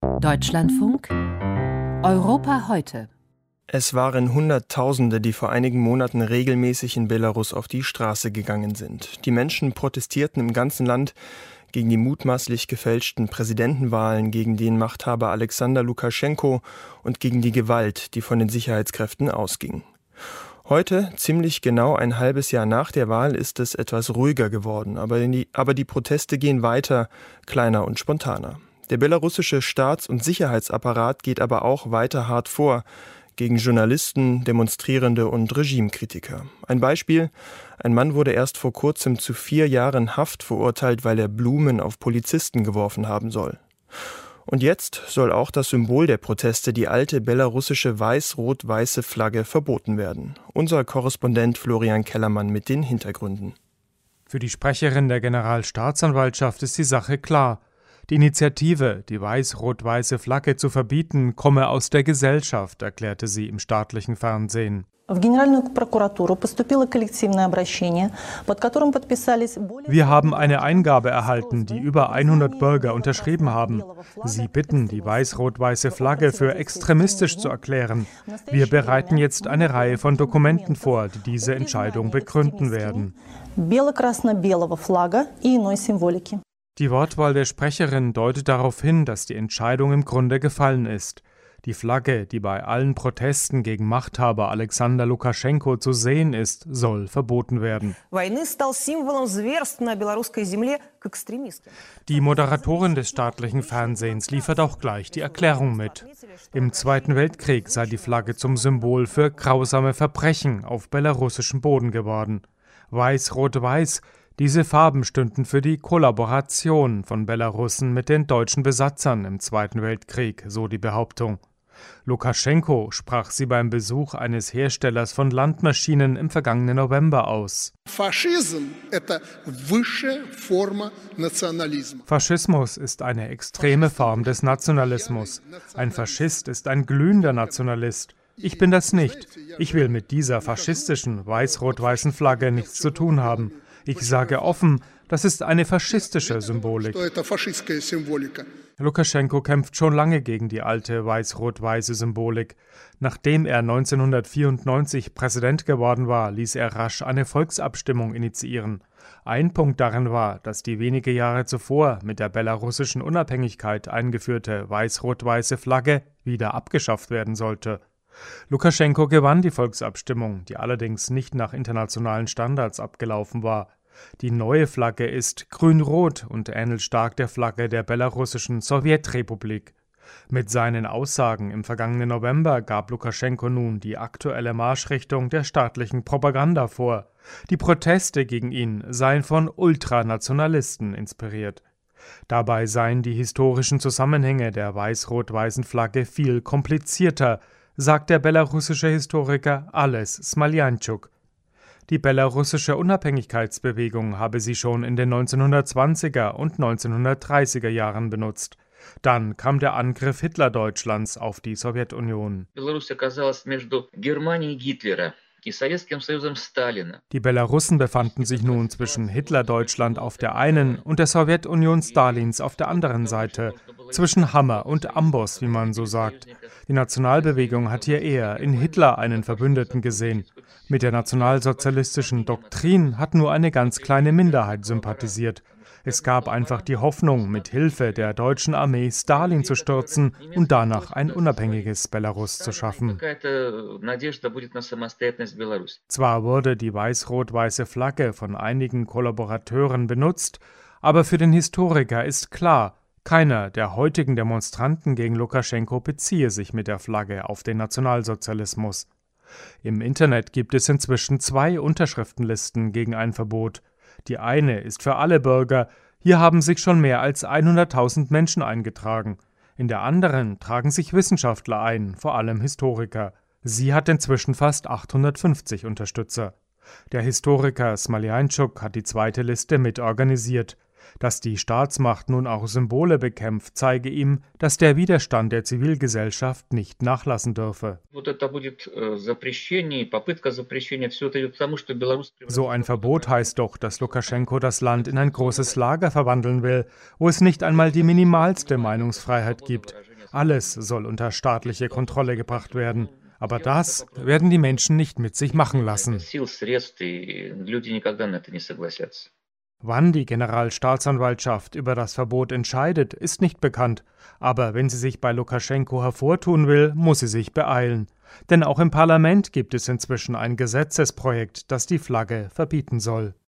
Deutschlandfunk Europa heute. Es waren Hunderttausende, die vor einigen Monaten regelmäßig in Belarus auf die Straße gegangen sind. Die Menschen protestierten im ganzen Land gegen die mutmaßlich gefälschten Präsidentenwahlen, gegen den Machthaber Alexander Lukaschenko und gegen die Gewalt, die von den Sicherheitskräften ausging. Heute, ziemlich genau ein halbes Jahr nach der Wahl, ist es etwas ruhiger geworden, aber die Proteste gehen weiter, kleiner und spontaner. Der belarussische Staats- und Sicherheitsapparat geht aber auch weiter hart vor, gegen Journalisten, Demonstrierende und Regimekritiker. Ein Beispiel: Ein Mann wurde erst vor kurzem zu 4 Jahren Haft verurteilt, weil er Blumen auf Polizisten geworfen haben soll. Und jetzt soll auch das Symbol der Proteste, die alte belarussische weiß-rot-weiße Flagge, verboten werden. Unser Korrespondent Florian Kellermann mit den Hintergründen. Für die Sprecherin der Generalstaatsanwaltschaft ist die Sache klar. Die Initiative, die weiß-rot-weiße Flagge zu verbieten, komme aus der Gesellschaft, erklärte sie im staatlichen Fernsehen. Wir haben eine Eingabe erhalten, die über 100 Bürger unterschrieben haben. Sie bitten, die weiß-rot-weiße Flagge für extremistisch zu erklären. Wir bereiten jetzt eine Reihe von Dokumenten vor, die diese Entscheidung begründen werden. Die Wortwahl der Sprecherin deutet darauf hin, dass die Entscheidung im Grunde gefallen ist. Die Flagge, die bei allen Protesten gegen Machthaber Alexander Lukaschenko zu sehen ist, soll verboten werden. Die Moderatorin des staatlichen Fernsehens liefert auch gleich die Erklärung mit. Im Zweiten Weltkrieg sei die Flagge zum Symbol für grausame Verbrechen auf belarussischem Boden geworden. Weiß-Rot-Weiß, diese Farben stünden für die Kollaboration von Belarussen mit den deutschen Besatzern im Zweiten Weltkrieg, so die Behauptung. Lukaschenko sprach sie beim Besuch eines Herstellers von Landmaschinen im vergangenen November aus. Faschismus ist eine extreme Form des Nationalismus. Ein Faschist ist ein glühender Nationalist. Ich bin das nicht. Ich will mit dieser faschistischen weiß-rot-weißen Flagge nichts zu tun haben. Ich sage offen, das ist eine faschistische Symbolik. Lukaschenko kämpft schon lange gegen die alte weiß-rot-weiße Symbolik. Nachdem er 1994 Präsident geworden war, ließ er rasch eine Volksabstimmung initiieren. Ein Punkt darin war, dass die wenige Jahre zuvor mit der belarussischen Unabhängigkeit eingeführte weiß-rot-weiße Flagge wieder abgeschafft werden sollte. Lukaschenko gewann die Volksabstimmung, die allerdings nicht nach internationalen Standards abgelaufen war. Die neue Flagge ist grün-rot und ähnelt stark der Flagge der belarussischen Sowjetrepublik. Mit seinen Aussagen im vergangenen November gab Lukaschenko nun die aktuelle Marschrichtung der staatlichen Propaganda vor. Die Proteste gegen ihn seien von Ultranationalisten inspiriert. Dabei seien die historischen Zusammenhänge der weiß-rot-weißen Flagge viel komplizierter, sagt der belarussische Historiker Ales Smaljanchuk. Die belarussische Unabhängigkeitsbewegung habe sie schon in den 1920er und 1930er Jahren benutzt. Dann kam der Angriff Hitlerdeutschlands auf die Sowjetunion. Die Belarussen befanden sich nun zwischen Hitlerdeutschland auf der einen und der Sowjetunion Stalins auf der anderen Seite, zwischen Hammer und Amboss, wie man so sagt. Die Nationalbewegung hat hier eher in Hitler einen Verbündeten gesehen. Mit der nationalsozialistischen Doktrin hat nur eine ganz kleine Minderheit sympathisiert. Es gab einfach die Hoffnung, mit Hilfe der deutschen Armee Stalin zu stürzen und danach ein unabhängiges Belarus zu schaffen. Zwar wurde die weiß-rot-weiße Flagge von einigen Kollaborateuren benutzt, aber für den Historiker ist klar, keiner der heutigen Demonstranten gegen Lukaschenko beziehe sich mit der Flagge auf den Nationalsozialismus. Im Internet gibt es inzwischen 2 Unterschriftenlisten gegen ein Verbot. Die eine ist für alle Bürger, hier haben sich schon mehr als 100.000 Menschen eingetragen. In der anderen tragen sich Wissenschaftler ein, vor allem Historiker. Sie hat inzwischen fast 850 Unterstützer. Der Historiker Smaljanchuk hat die zweite Liste mitorganisiert. Dass die Staatsmacht nun auch Symbole bekämpft, zeige ihm, dass der Widerstand der Zivilgesellschaft nicht nachlassen dürfe. So ein Verbot heißt doch, dass Lukaschenko das Land in ein großes Lager verwandeln will, wo es nicht einmal die minimalste Meinungsfreiheit gibt. Alles soll unter staatliche Kontrolle gebracht werden. Aber das werden die Menschen nicht mit sich machen lassen. Wann die Generalstaatsanwaltschaft über das Verbot entscheidet, ist nicht bekannt. Aber wenn sie sich bei Lukaschenko hervortun will, muss sie sich beeilen. Denn auch im Parlament gibt es inzwischen ein Gesetzesprojekt, das die Flagge verbieten soll.